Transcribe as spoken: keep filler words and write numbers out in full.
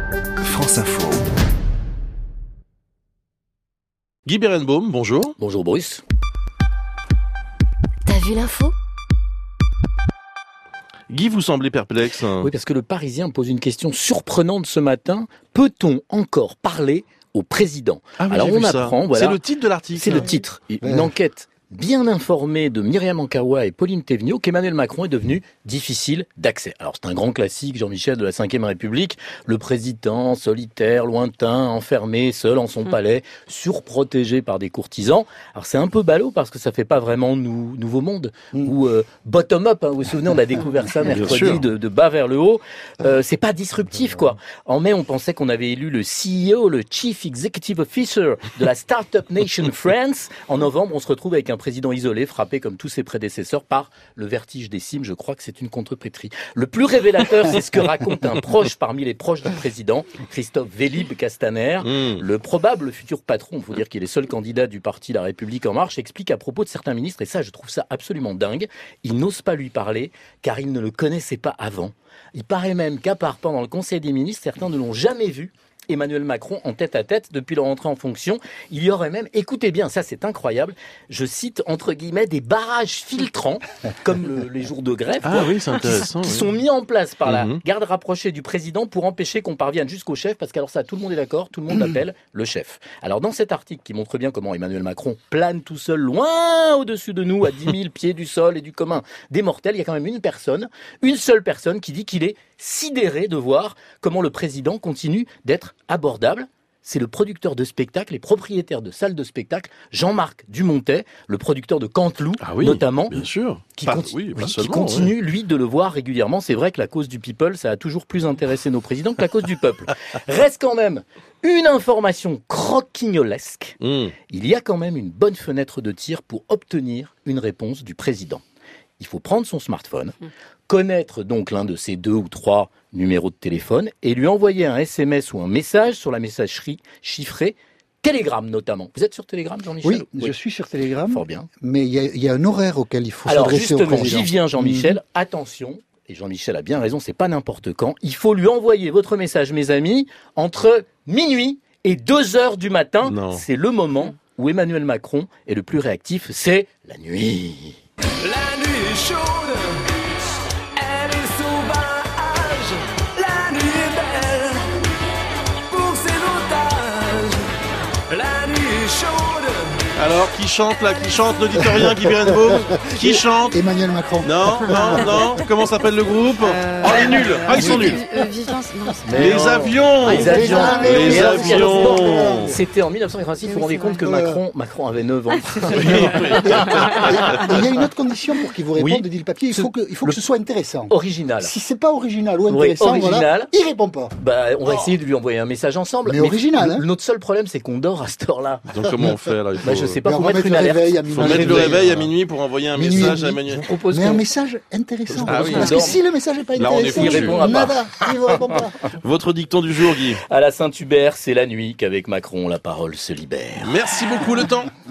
France Info. Guy Berenbaum, bonjour. Bonjour Bruce. T'as vu l'info ? Guy, vous semblez perplexe. Oui, parce que le Parisien pose une question surprenante ce matin. Peut-on encore parler au président ? Ah oui, Alors j'ai on vu ça. apprend, voilà. C'est le titre de l'article. C'est le titre. Une Ouais. enquête bien informée de Myriam Ankawa et Pauline Thévenot qu'Emmanuel Macron est devenu difficile d'accès. Alors c'est un grand classique, Jean-Michel, de la cinquième République. Le président solitaire, lointain, enfermé, seul en son palais, surprotégé par des courtisans. Alors c'est un peu ballot parce que ça fait pas vraiment nou- nouveau monde Mm. ou euh, bottom-up. Hein. Vous vous souvenez, on a découvert ça Bien mercredi sûr. de, de bas vers le haut. Euh, c'est pas disruptif quoi. En mai, on pensait qu'on avait élu le C E O, le Chief Executive Officer de la Startup Nation France. En novembre, on se retrouve avec un président isolé, frappé comme tous ses prédécesseurs par le vertige des cimes. Je crois que c'est une contrepétrie. Le plus révélateur, c'est ce que raconte un proche parmi les proches du président, Christophe Vélib-Castaner. Mmh. Le probable futur patron, il faut dire qu'il est seul candidat du parti La République En Marche, explique à propos de certains ministres, et ça je trouve ça absolument dingue, il n'ose pas lui parler car il ne le connaissait pas avant. Il paraît même qu'à part pendant le Conseil des ministres, certains ne l'ont jamais vu. Emmanuel Macron en tête à tête depuis leur entrée en fonction. Il y aurait même, écoutez bien, ça c'est incroyable, je cite entre guillemets des barrages filtrants, comme le- les jours de grève, Ah quoi, oui, c'est qui, intéressant. qui oui. sont mis en place par la Mhm. garde rapprochée du président pour empêcher qu'on parvienne jusqu'au chef, parce qu'alors ça, tout le monde est d'accord, tout le monde l'appelle le chef. Alors dans cet article qui montre bien comment Emmanuel Macron plane tout seul, loin au-dessus de nous, à dix mille pieds du sol et du commun des mortels, il y a quand même une personne, une seule personne qui dit qu'il est sidéré de voir comment le président continue d'être abordable. C'est le producteur de spectacles et propriétaire de salles de spectacle, Jean-Marc Dumontet, le producteur de Canteloup, Ah oui, notamment, bien sûr. qui, Pas- conti- oui, pas oui, qui seulement, continue, lui, de le voir régulièrement. C'est vrai que la cause du people, ça a toujours plus intéressé nos présidents que la cause du peuple. Reste quand même une information croquignolesque. ouais. Mmh. Il y a quand même une bonne fenêtre de tir pour obtenir une réponse du président. Il faut prendre son smartphone, connaître donc l'un de ses deux ou trois numéros de téléphone et lui envoyer un S M S ou un message sur la messagerie chiffrée Telegram notamment. Vous êtes sur Telegram, Jean-Michel ? Oui, je suis sur Telegram, Fort bien. mais il y, a- il y a un horaire auquel il faut Alors s'adresser au justement, président. j'y viens Jean-Michel, Mhm. attention, et Jean-Michel a bien raison, c'est pas n'importe quand, il faut lui envoyer votre message, mes amis, entre minuit et deux heures du matin. Non. C'est le moment où Emmanuel Macron est le plus réactif, c'est la nuit. La nuit est chaude, elle est sauvage. La nuit est belle pour ses otages. La nuit est chaude. Alors, qui chante là Qui chante Ne dites rien, Guy Berenbaum. Qui chante Emmanuel Macron. Non, non, non. Comment s'appelle le groupe Euh, Oh, les nuls. Ah, ils sont nuls. Euh, Vigilance, non. c'est- Mais Les non. avions. Les avions. Les Mais alors, avions. C'était en mille neuf cent quatre-vingt-six, vous vous Oui, rendez c'est compte que vrai. Macron, Macron avait neuf ans. Et il y a une autre condition pour qu'il vous réponde, Oui. dit le papier, il faut que, il faut Le- que ce soit intéressant. Original. Si c'est pas original ou Oui, intéressant, original. voilà, il répond pas. Bah, on va essayer de lui envoyer un message ensemble. Mais original, le- hein. Notre seul problème, c'est qu'on dort à cette heure-là. Donc, comment on fait là Il faut, Bah, je sais pas, Mais faut on va mettre une le alerte. réveil à faut minuit. mettre le Réveil, réveil à voilà. minuit pour envoyer un Minuit et message à demi. Je Emmanuel. vous propose Mais un qu'on- message intéressant. Ah oui. Parce que si le message n'est pas Là, on est intéressant, foutu. Il répondra pas. nada, il ne répond pas. Votre dicton du jour, Guy. À la Saint-Hubert, c'est la nuit qu'avec Macron, la parole se libère. Merci beaucoup, le temps.